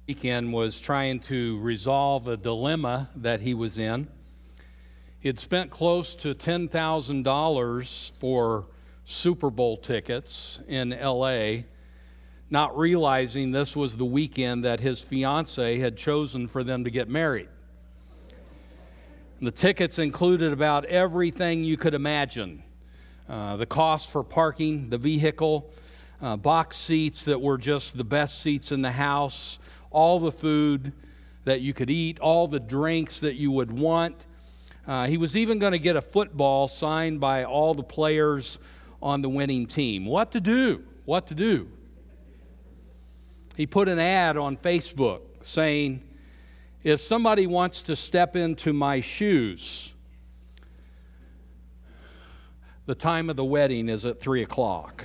Weekend was trying to resolve a dilemma that he was in. He had spent close to $10,000 for Super Bowl tickets in L.A., not realizing this was the weekend that his fiancée had chosen for them to get married. The tickets included about everything you could imagine. The cost for parking the vehicle, box seats that were just the best seats in the house, all the food that you could eat, all the drinks that you would want. He was even going to get a football signed by all the players on the winning team. What to do? What to do? He put an ad on Facebook saying, if somebody wants to step into my shoes, the time of the wedding is at 3 o'clock.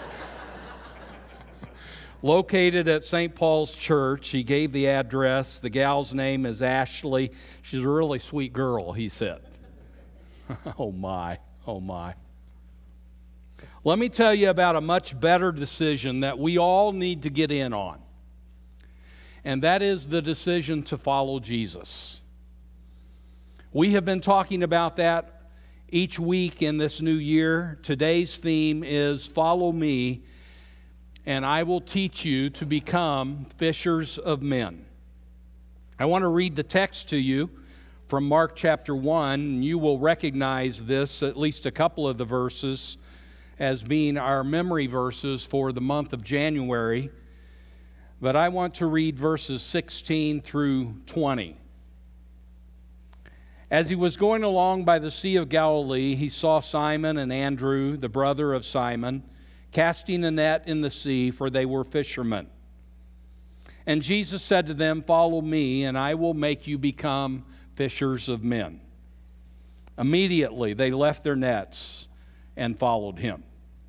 Located at St. Paul's Church, he gave the address. The gal's name is Ashley. She's a really sweet girl, he said. Oh my, oh my. Let me tell you about a much better decision that we all need to get in on. And that is the decision to follow Jesus. We have been talking about that each week in this new year. Today's theme is Follow Me, and I will teach you to become fishers of men. I want to read the text to you from Mark chapter 1. You will recognize this, at least a couple of the verses, as being our memory verses for the month of January. But I want to read verses 16 through 20. As he was going along by the Sea of Galilee, he saw Simon and Andrew, the brother of Simon, casting a net in the sea, for they were fishermen. And Jesus said to them, "Follow me, and I will make you become fishers of men." Immediately they left their nets and followed him.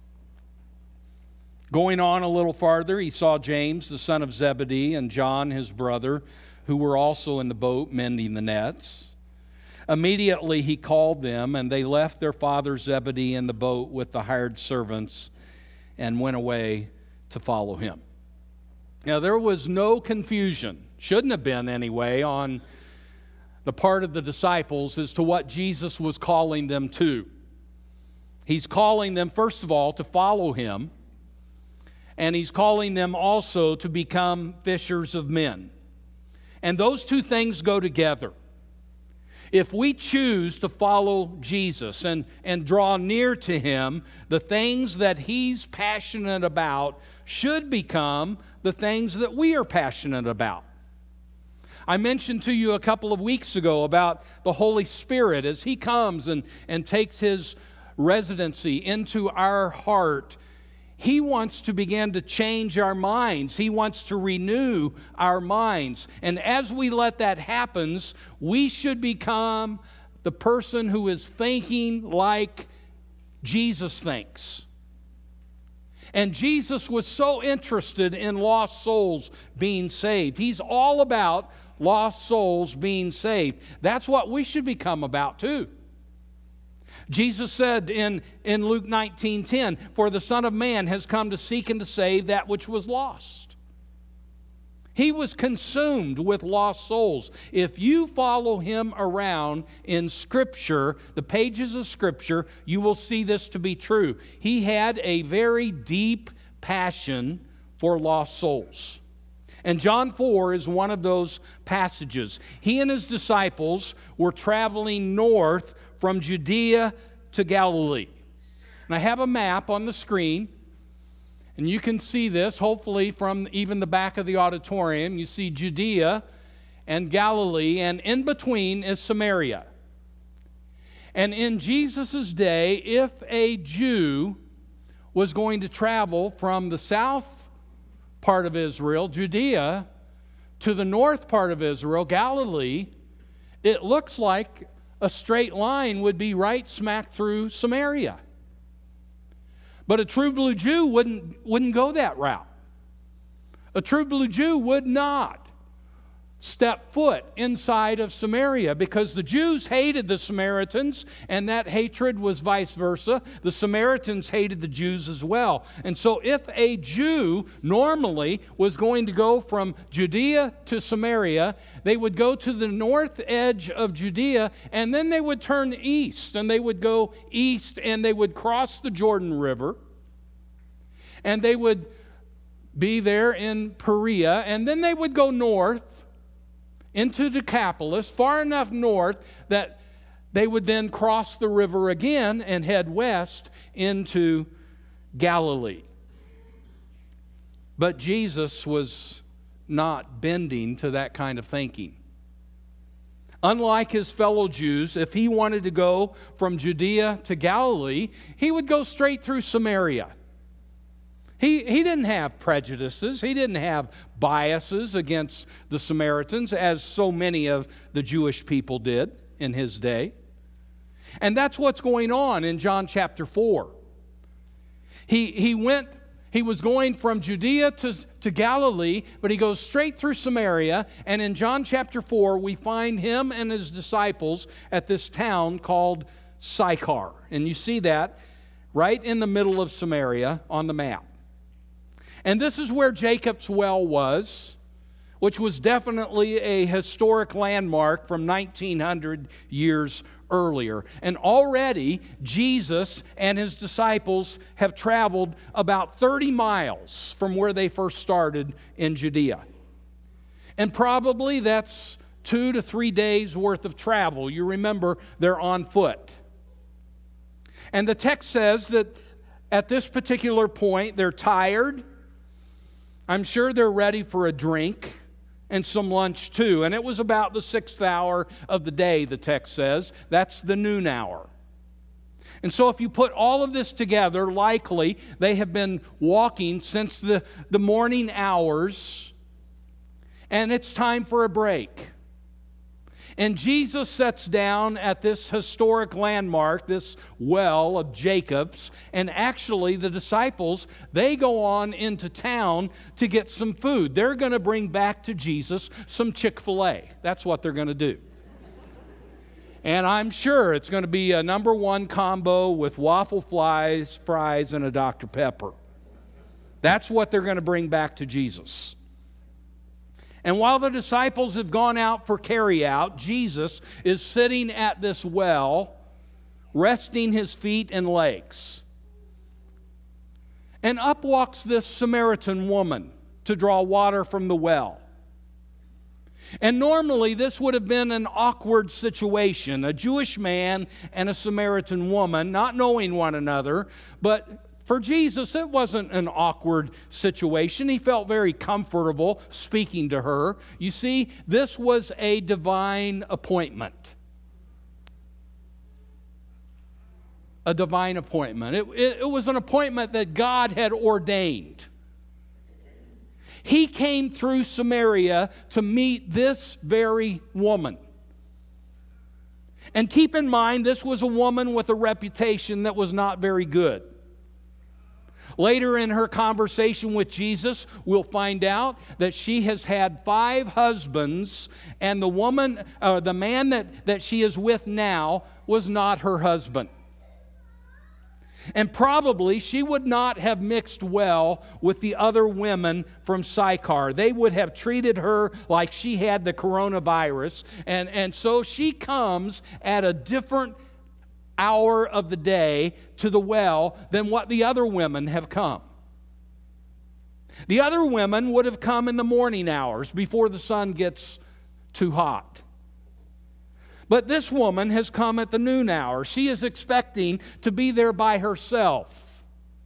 Going on a little farther, he saw James, the son of Zebedee, and John, his brother, who were also in the boat mending the nets. Immediately he called them, and they left their father Zebedee in the boat with the hired servants and went away to follow him. Now, there was no confusion, shouldn't have been anyway, on the part of the disciples as to what Jesus was calling them to. He's calling them, first of all, to follow him, and he's calling them also to become fishers of men. And those two things go together. If we choose to follow Jesus and draw near to him, the things that he's passionate about should become the things that we are passionate about. I mentioned to you a couple of weeks ago about the Holy Spirit as he comes and takes his residency into our heart. He wants to begin to change our minds. He wants to renew our minds. And as we let that happen, we should become the person who is thinking like Jesus thinks. And Jesus was so interested in lost souls being saved. He's all about lost souls being saved. That's what we should become about too. Jesus said in Luke 19:10, "For the Son of Man has come to seek and to save that which was lost." He was consumed with lost souls. If you follow him around in Scripture, the pages of Scripture, you will see this to be true. He had a very deep passion for lost souls. And John 4 is one of those passages. He and his disciples were traveling north from Judea to Galilee. And I have a map on the screen, and you can see this, hopefully, from even the back of the auditorium. You see Judea and Galilee, and in between is Samaria. And in Jesus' day, if a Jew was going to travel from the south part of Israel, Judea, to the north part of Israel, Galilee, it looks like a straight line would be right smack through Samaria. But a true blue Jew wouldn't go that route. A true blue Jew would not step foot inside of Samaria, because the Jews hated the Samaritans, and that hatred was vice versa. The Samaritans hated the Jews as well. And so if a Jew normally was going to go from Judea to Samaria, they would go to the north edge of Judea, and then they would turn east, and they would go east, and they would cross the Jordan River, and they would be there in Perea, and then they would go north into Decapolis, far enough north that they would then cross the river again and head west into Galilee. But Jesus was not bending to that kind of thinking. Unlike his fellow Jews, if he wanted to go from Judea to Galilee, he would go straight through Samaria. He didn't have prejudices. He didn't have biases against the Samaritans, as so many of the Jewish people did in his day. And that's what's going on in John chapter 4. He was going from Judea to Galilee, but he goes straight through Samaria. And in John chapter 4, we find him and his disciples at this town called Sychar. And you see that right in the middle of Samaria on the map. And this is where Jacob's well was, which was definitely a historic landmark from 1900 years earlier. And already Jesus and his disciples have traveled about 30 miles from where they first started in Judea. And probably that's 2 to 3 days worth of travel. You remember, they're on foot. And the text says that at this particular point, they're tired. I'm sure they're ready for a drink and some lunch too. And it was about the 6th hour of the day, the text says. That's the noon hour. And so if you put all of this together, likely they have been walking since the morning hours, and it's time for a break. And Jesus sits down at this historic landmark, this well of Jacob's, and actually the disciples, they go on into town to get some food. They're going to bring back to Jesus some Chick-fil-A. That's what they're going to do. And I'm sure it's going to be a number one combo with waffle fries, and a Dr. Pepper. That's what they're going to bring back to Jesus. And while the disciples have gone out for carryout, Jesus is sitting at this well, resting his feet and legs. And up walks this Samaritan woman to draw water from the well. And normally this would have been an awkward situation, a Jewish man and a Samaritan woman not knowing one another, but for Jesus, it wasn't an awkward situation. He felt very comfortable speaking to her. You see, this was a divine appointment. A divine appointment. It was an appointment that God had ordained. He came through Samaria to meet this very woman. And keep in mind, this was a woman with a reputation that was not very good. Later in her conversation with Jesus, we'll find out that she has had 5 husbands, and the man that she is with now was not her husband. And probably she would not have mixed well with the other women from Sychar. They would have treated her like she had the coronavirus, and so she comes at a different hour of the day to the well than what the other women have come. The other women would have come in the morning hours before the sun gets too hot. But this woman has come at the noon hour. She is expecting to be there by herself.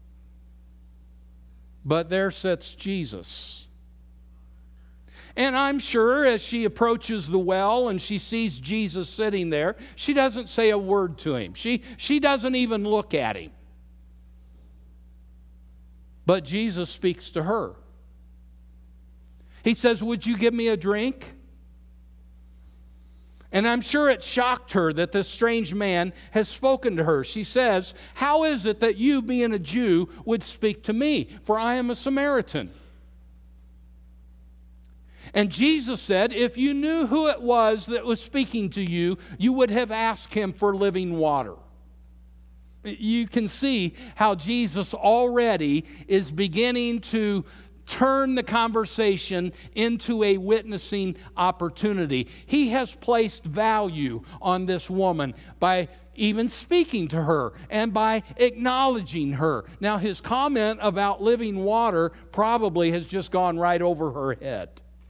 But there sits Jesus. And I'm sure as she approaches the well and she sees Jesus sitting there, she doesn't say a word to him. She doesn't even look at him. But Jesus speaks to her. He says, "Would you give me a drink?" And I'm sure it shocked her that this strange man has spoken to her. She says, "How is it that you, being a Jew, would speak to me? For I am a Samaritan." And Jesus said, if you knew who it was that was speaking to you, you would have asked him for living water. You can see how Jesus already is beginning to turn the conversation into a witnessing opportunity. He has placed value on this woman by even speaking to her and by acknowledging her. Now, his comment about living water probably has just gone right over her head.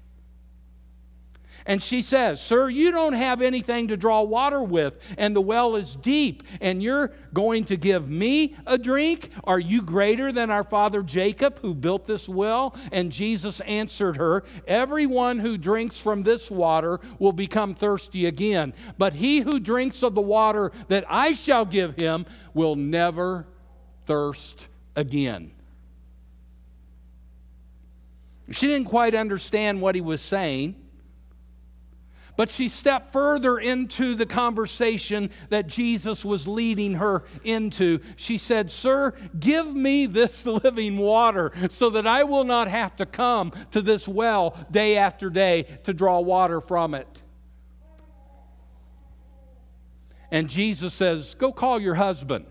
And she says, sir, you don't have anything to draw water with, and the well is deep, and you're going to give me a drink? Are you greater than our father Jacob, who built this well? And Jesus answered her, everyone who drinks from this water will become thirsty again, but he who drinks of the water that I shall give him will never thirst again. She didn't quite understand what he was saying, but she stepped further into the conversation that Jesus was leading her into. She said, sir, give me this living water so that I will not have to come to this well day after day to draw water from it. And Jesus says, go call your husband.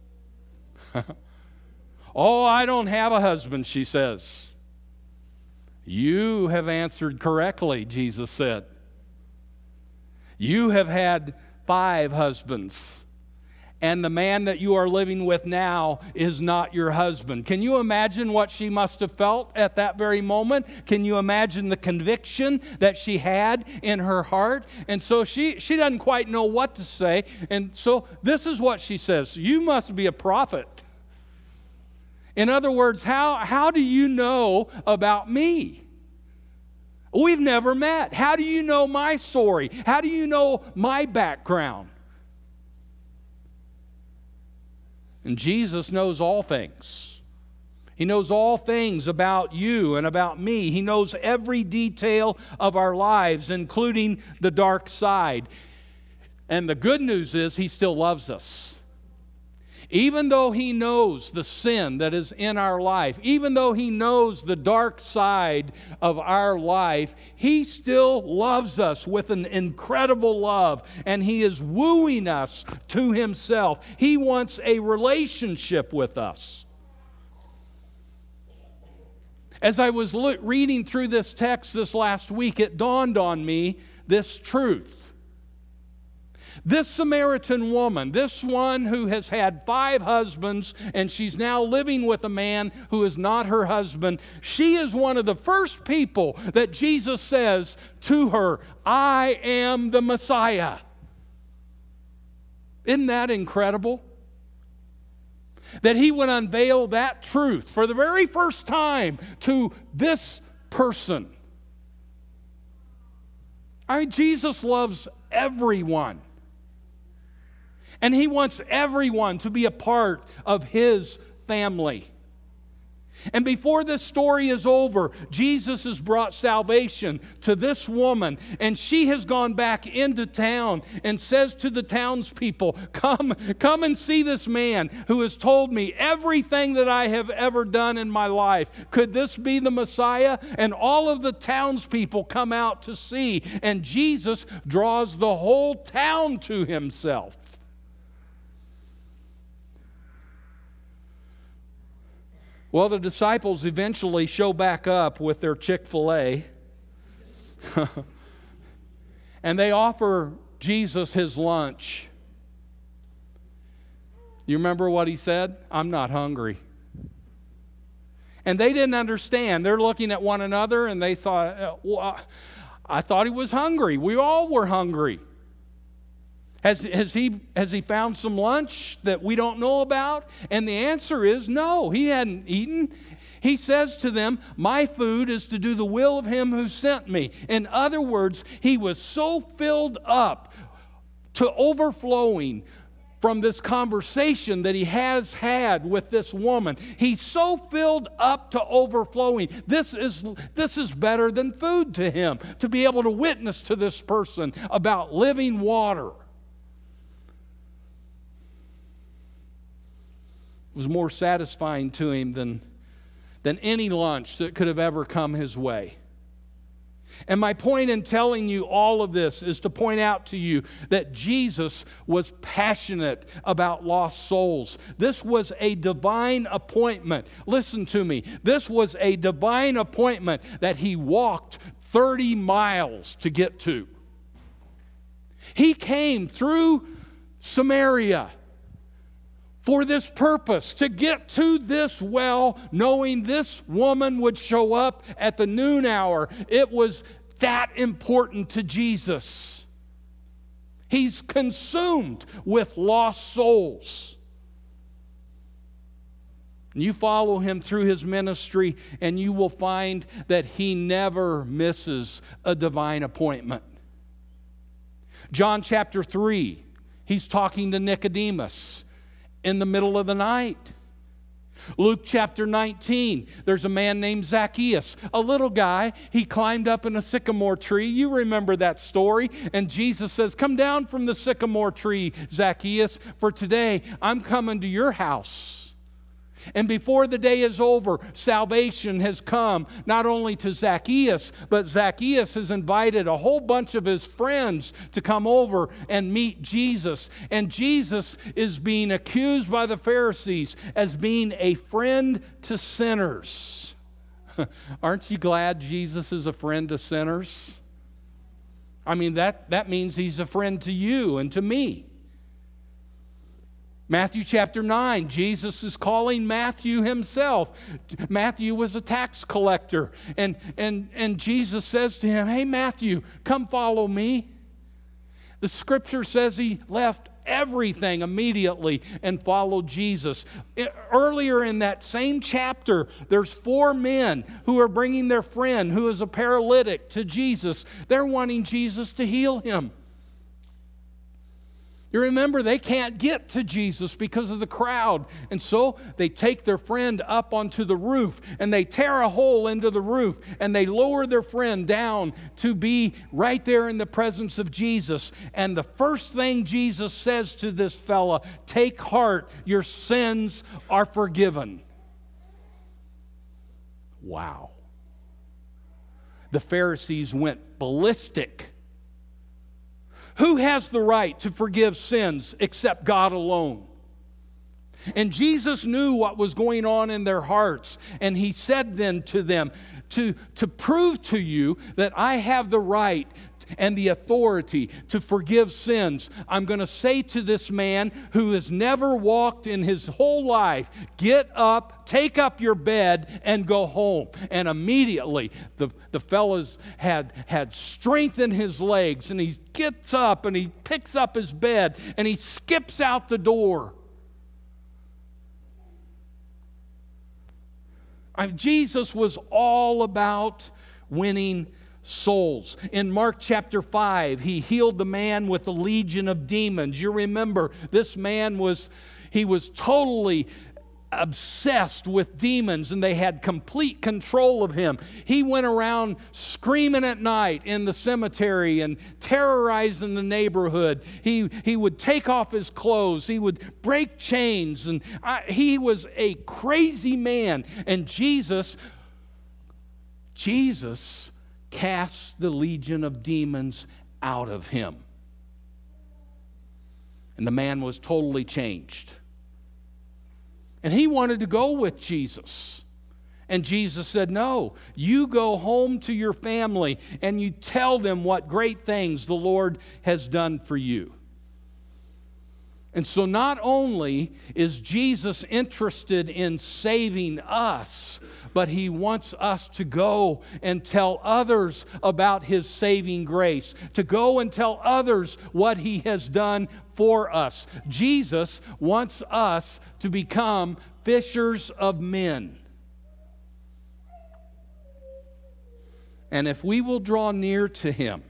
Oh, I don't have a husband, she says. You have answered correctly, Jesus said. You have had 5 husbands, and the man that you are living with now is not your husband. Can you imagine what she must have felt at that very moment? Can you imagine the conviction that she had in her heart? And so she doesn't quite know what to say, and so this is what she says: you must be a prophet. In other words, how do you know about me? We've never met. How do you know my story? How do you know my background? And Jesus knows all things. He knows all things about you and about me. He knows every detail of our lives, including the dark side. And the good news is He still loves us. Even though He knows the sin that is in our life, even though He knows the dark side of our life, He still loves us with an incredible love, and He is wooing us to Himself. He wants a relationship with us. As I was reading through this text this last week, it dawned on me this truth. This Samaritan woman, this one who has had 5 husbands and she's now living with a man who is not her husband, she is one of the first people that Jesus says to her, I am the Messiah. Isn't that incredible? That He would unveil that truth for the very first time to this person. Jesus loves everyone. And He wants everyone to be a part of His family. And before this story is over, Jesus has brought salvation to this woman. And she has gone back into town and says to the townspeople, come and see this man who has told me everything that I have ever done in my life. Could this be the Messiah? And all of the townspeople come out to see. And Jesus draws the whole town to Himself. Well, the disciples eventually show back up with their Chick-fil-A. And they offer Jesus His lunch. You remember what He said? I'm not hungry. And they didn't understand. They're looking at one another and they thought, well, I thought He was hungry. We all were hungry. Has he found some lunch that we don't know about? And the answer is no, He hadn't eaten. He says to them, my food is to do the will of Him who sent me. In other words, He was so filled up to overflowing from this conversation that He has had with this woman. He's so filled up to overflowing. This is better than food to Him, to be able to witness to this person about living water. It was more satisfying to Him than any lunch that could have ever come His way. And my point in telling you all of this is to point out to you that Jesus was passionate about lost souls. This was a divine appointment. Listen to me. This was a divine appointment that he walked 30 miles to get to. He came through Samaria for this purpose, to get to this well, knowing this woman would show up at the noon hour. It was that important to Jesus. He's consumed with lost souls. You follow him through his ministry, and you will find that he never misses a divine appointment. John chapter 3, he's talking to Nicodemus in the middle of the night. Luke chapter 19, there's a man named Zacchaeus, a little guy. He climbed up in a sycamore tree. You remember that story. And Jesus says, "Come down from the sycamore tree, Zacchaeus, for today I'm coming to your house." And before the day is over, salvation has come not only to Zacchaeus, but Zacchaeus has invited a whole bunch of his friends to come over and meet Jesus. And Jesus is being accused by the Pharisees as being a friend to sinners. Aren't you glad Jesus is a friend to sinners? I mean, that means he's a friend to you and to me. Matthew chapter 9, Jesus is calling Matthew himself. Matthew was a tax collector. And Jesus says to him, "Hey, Matthew, come follow me." The scripture says he left everything immediately and followed Jesus. Earlier in that same chapter, there's 4 men who are bringing their friend who is a paralytic to Jesus. They're wanting Jesus to heal him. You remember, they can't get to Jesus because of the crowd. And so they take their friend up onto the roof, and they tear a hole into the roof, and they lower their friend down to be right there in the presence of Jesus. And the first thing Jesus says to this fella, "Take heart, your sins are forgiven." Wow. The Pharisees went ballistic. Who has the right to forgive sins except God alone? And Jesus knew what was going on in their hearts. And he said then to them, to prove to you that I have the right and the authority to forgive sins, I'm going to say to this man who has never walked in his whole life, "Get up, take up your bed, and go home." And immediately the fellows had strength in his legs, and he gets up and he picks up his bed and he skips out the door. Jesus was all about winning souls. In Mark chapter 5, he healed the man with a legion of demons. You remember, this man was totally obsessed with demons, and they had complete control of him. He went around screaming at night in the cemetery and terrorizing the neighborhood. He would take off his clothes. He would break chains, and he was a crazy man. And Jesus cast the legion of demons out of him. And the man was totally changed. And he wanted to go with Jesus. And Jesus said, "No, you go home to your family and you tell them what great things the Lord has done for you." And so not only is Jesus interested in saving us, but he wants us to go and tell others about his saving grace, to go and tell others what he has done for us. Jesus wants us to become fishers of men. And if we will draw near to him,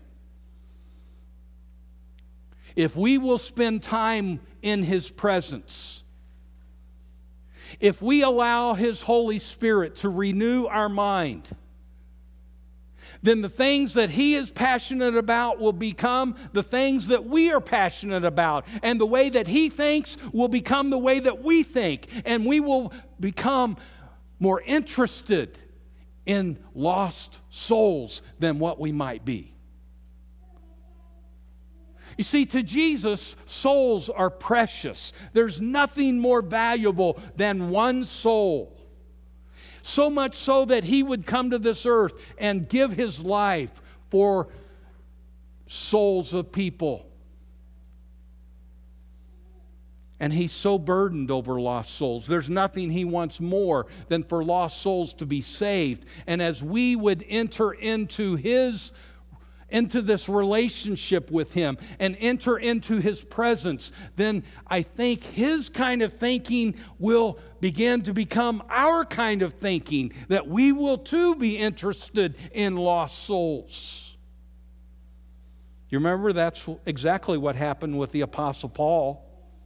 if we will spend time in his presence, if we allow his Holy Spirit to renew our mind, then the things that he is passionate about will become the things that we are passionate about. And the way that he thinks will become the way that we think. And we will become more interested in lost souls than what we might be. You see, to Jesus, souls are precious. There's nothing more valuable than one soul. So much so that He would come to this earth and give His life for souls of people. And He's so burdened over lost souls. There's nothing He wants more than for lost souls to be saved. And as we would enter into this relationship with Him and enter into His presence, then I think His kind of thinking will begin to become our kind of thinking, that we will too be interested in lost souls. You remember that's exactly what happened with the Apostle Paul.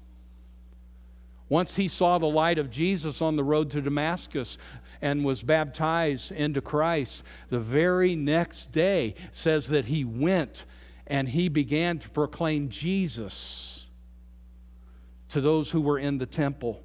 Once he saw the light of Jesus on the road to Damascus and was baptized into Christ, the very next day says that he went and he began to proclaim Jesus to those who were in the temple.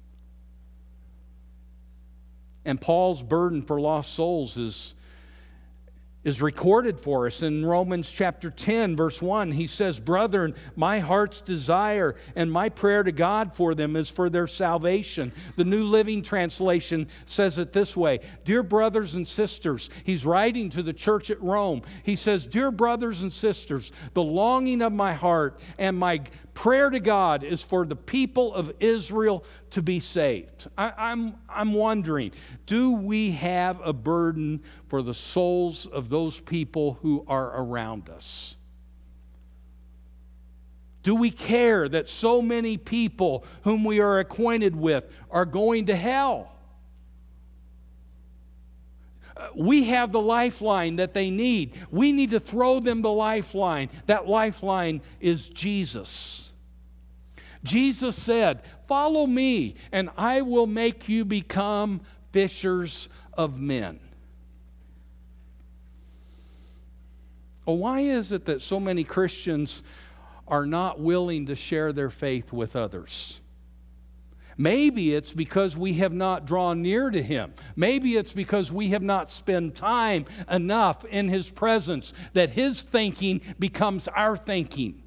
And Paul's burden for lost souls is recorded for us in Romans chapter 10, verse 1. He says, "Brethren, my heart's desire and my prayer to God for them is for their salvation." The New Living Translation says it this way: "Dear brothers and sisters," he's writing to the church at Rome. He says, "Dear brothers and sisters, the longing of my heart and my prayer to God is for the people of Israel to be saved." I'm wondering, do we have a burden for the souls of those people who are around us? Do we care that so many people whom we are acquainted with are going to hell? We have the lifeline that they need. We need to throw them the lifeline. That lifeline is Jesus. Jesus said, "Follow me, and I will make you become fishers of men." Well, why is it that so many Christians are not willing to share their faith with others? Maybe it's because we have not drawn near to Him. Maybe it's because we have not spent time enough in His presence that His thinking becomes our thinking.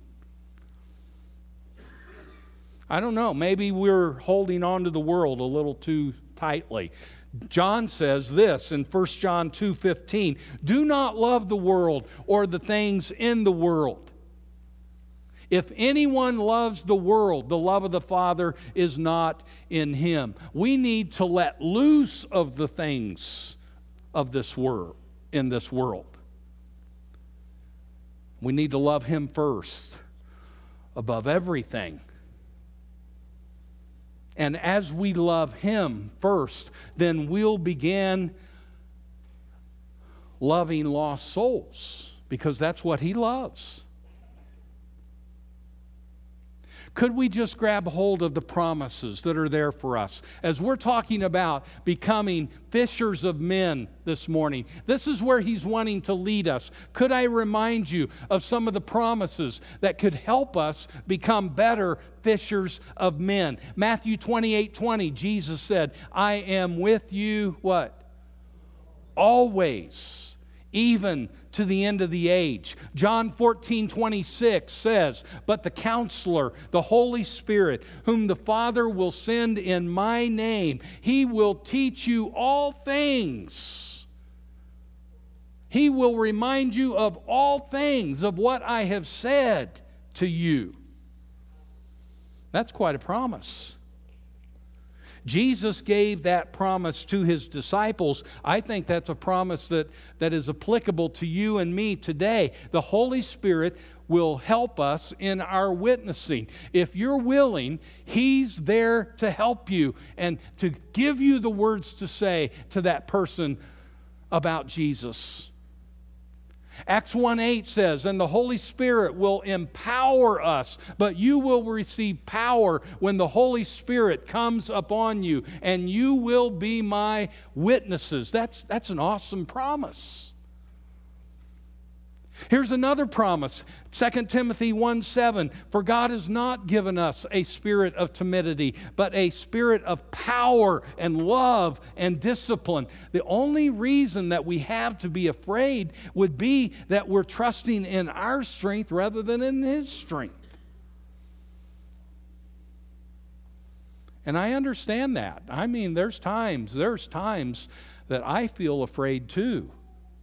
I don't know. Maybe we're holding on to the world a little too tightly. John says this in 1 John 2:15, "Do not love the world or the things in the world. If anyone loves the world, the love of the Father is not in him." We need to let loose of the things of this world, in this world. We need to love Him first, above everything. And as we love Him first, then we'll begin loving lost souls, because that's what He loves. Could we just grab hold of the promises that are there for us? As we're talking about becoming fishers of men this morning, this is where He's wanting to lead us. Could I remind you of some of the promises that could help us become better fishers of men? Matthew 28:20, Jesus said, "I am with you," what? "Always, even to the end of the age." John 14:26 says, "But the Counselor, the Holy Spirit, whom the Father will send in my name, He will teach you all things. He will remind you of all things of what I have said to you." That's quite a promise. Jesus gave that promise to His disciples. I think that's a promise that is applicable to you and me today. The Holy Spirit will help us in our witnessing. If you're willing, He's there to help you and to give you the words to say to that person about Jesus. Acts 1:8 says, "And the Holy Spirit will empower us, but you will receive power when the Holy Spirit comes upon you, and you will be my witnesses." That's an awesome promise. Here's another promise, 2 Timothy 1:7. For God has not given us a spirit of timidity, but a spirit of power and love and discipline. The only reason that we have to be afraid would be that we're trusting in our strength rather than in His strength. And I understand that. I mean, there's times that I feel afraid too.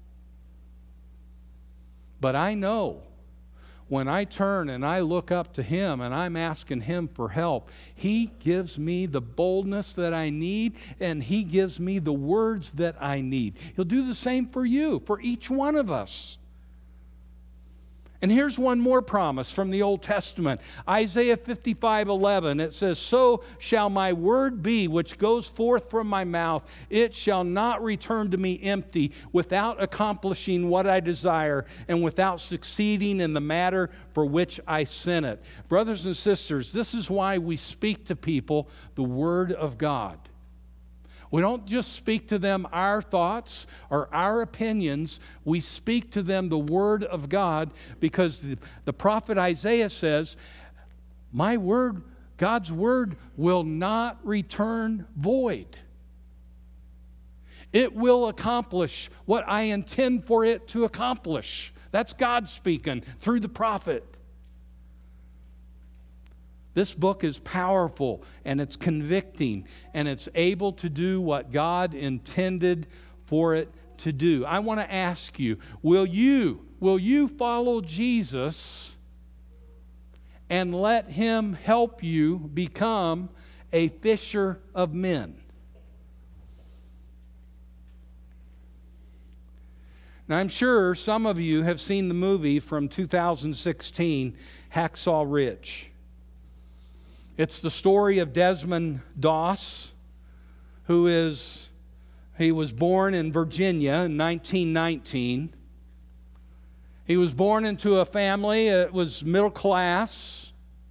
But I know when I turn and I look up to Him and I'm asking Him for help, He gives me the boldness that I need, and He gives me the words that I need. He'll do the same for you, for each one of us. And here's one more promise from the Old Testament. Isaiah 55:11, it says, "So shall my word be which goes forth from my mouth. It shall not return to me empty, without accomplishing what I desire, and without succeeding in the matter for which I sent it." Brothers and sisters, this is why we speak to people the Word of God. We don't just speak to them our thoughts or our opinions. We speak to them the Word of God, because the prophet Isaiah says, my word, God's Word, will not return void. It will accomplish what I intend for it to accomplish. That's God speaking through the prophet. This book is powerful, and it's convicting, and it's able to do what God intended for it to do. I want to ask you, will you follow Jesus and let Him help you become a fisher of men? Now, I'm sure some of you have seen the movie from 2016, Hacksaw Ridge. It's the story of Desmond Doss, he was born in Virginia in 1919. He was born into a family that was middle class,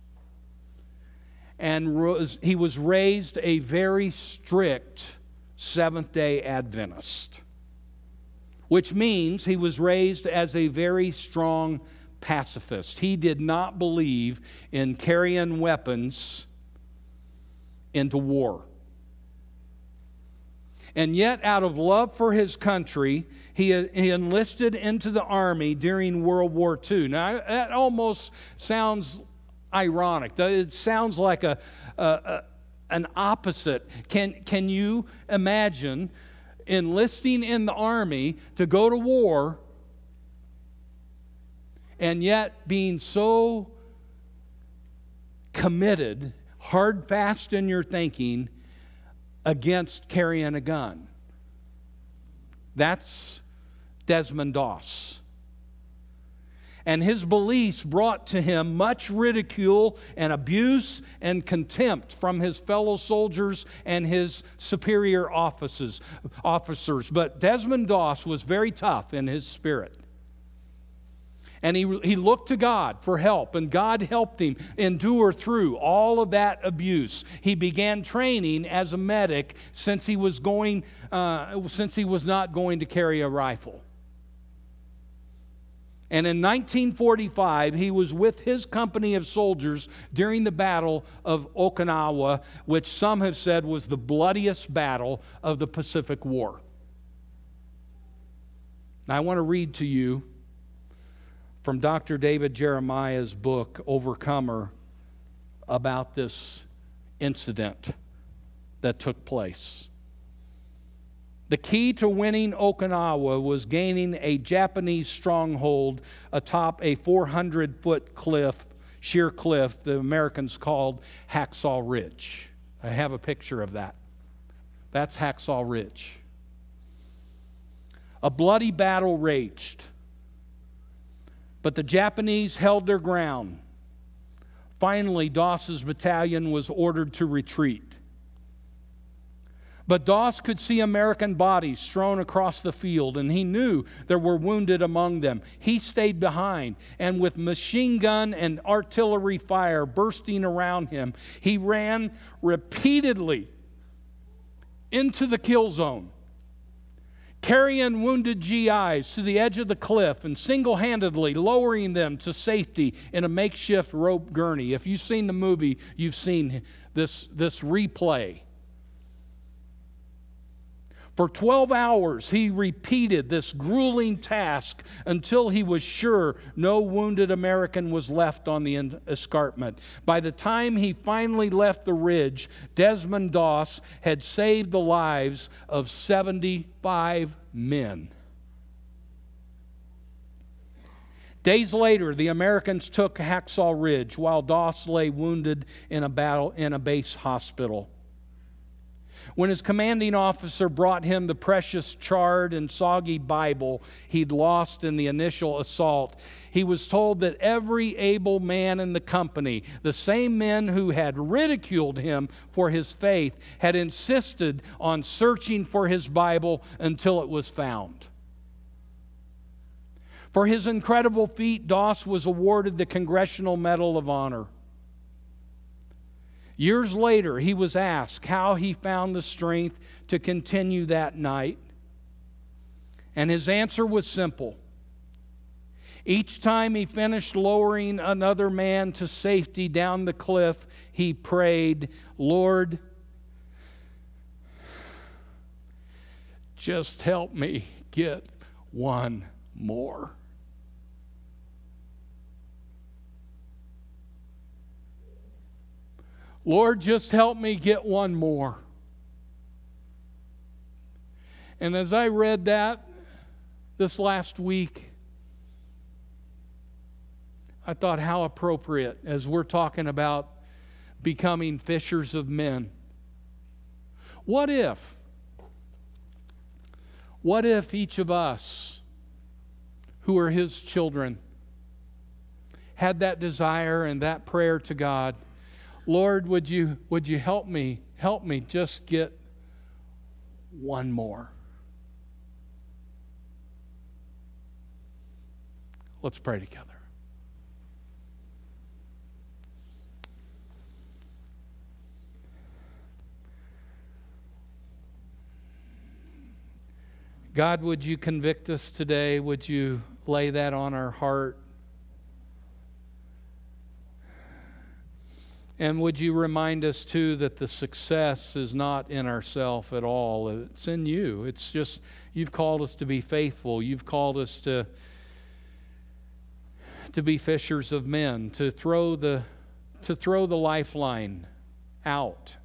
and he was raised a very strict Seventh-day Adventist, which means he was raised as a very strong pacifist. He did not believe in carrying weapons into war. And yet, out of love for his country, he enlisted into the army during World War II. Now, that almost sounds ironic. It sounds like an opposite. Can you imagine enlisting in the army to go to war, and yet being so committed, hard fast in your thinking, against carrying a gun? That's Desmond Doss. And his beliefs brought to him much ridicule and abuse and contempt from his fellow soldiers and his superior officers. But Desmond Doss was very tough in his spirit. And he looked to God for help, and God helped him endure through all of that abuse. He began training as a medic since he was not going to carry a rifle. And in 1945, he was with his company of soldiers during the Battle of Okinawa, which some have said was the bloodiest battle of the Pacific War. Now, I want to read to you from Dr. David Jeremiah's book, Overcomer, about this incident that took place. The key to winning Okinawa was gaining a Japanese stronghold atop a 400-foot cliff, sheer cliff, the Americans called Hacksaw Ridge. I have a picture of that. That's Hacksaw Ridge. A bloody battle raged, but the Japanese held their ground. Finally, Doss's battalion was ordered to retreat. But Doss could see American bodies strewn across the field, and he knew there were wounded among them. He stayed behind, and with machine gun and artillery fire bursting around him, he ran repeatedly into the kill zone, carrying wounded GIs to the edge of the cliff and single-handedly lowering them to safety in a makeshift rope gurney. If you've seen the movie, you've seen this replay. For 12 hours, he repeated this grueling task until he was sure no wounded American was left on the escarpment. By the time he finally left the ridge, Desmond Doss had saved the lives of 75 men. Days later, the Americans took Hacksaw Ridge while Doss lay wounded in a base hospital. When his commanding officer brought him the precious charred and soggy Bible he'd lost in the initial assault, he was told that every able man in the company, the same men who had ridiculed him for his faith, had insisted on searching for his Bible until it was found. For his incredible feat, Doss was awarded the Congressional Medal of Honor. Years later, he was asked how he found the strength to continue that night. And his answer was simple. Each time he finished lowering another man to safety down the cliff, he prayed, "Lord, just help me get one more." Lord, just help me get one more. And as I read that this last week, I thought how appropriate as we're talking about becoming fishers of men. What if each of us who are His children had that desire and that prayer to God? Lord, would you help me just get one more? Let's pray together. God, would you convict us today? Would you lay that on our heart? And would you remind us, too, that the success is not in ourselves at all. It's in you. It's just, you've called us to be faithful. You've called us to be fishers of men, to throw the lifeline out.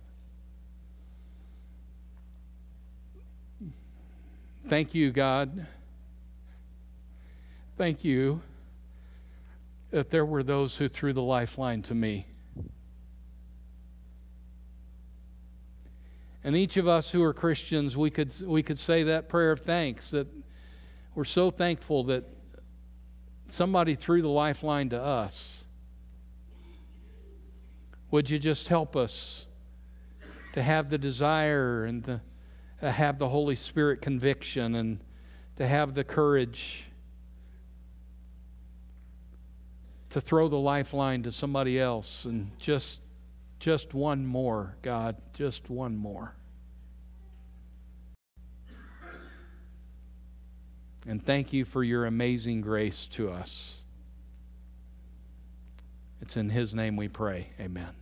Thank you, God. Thank you that there were those who threw the lifeline to me. And each of us who are Christians, we could say that prayer of thanks, that we're so thankful that somebody threw the lifeline to us. Would you just help us to have the desire and to have the Holy Spirit conviction and to have the courage to throw the lifeline to somebody else and just one more, God, just one more. And thank you for your amazing grace to us. It's in His name we pray. Amen.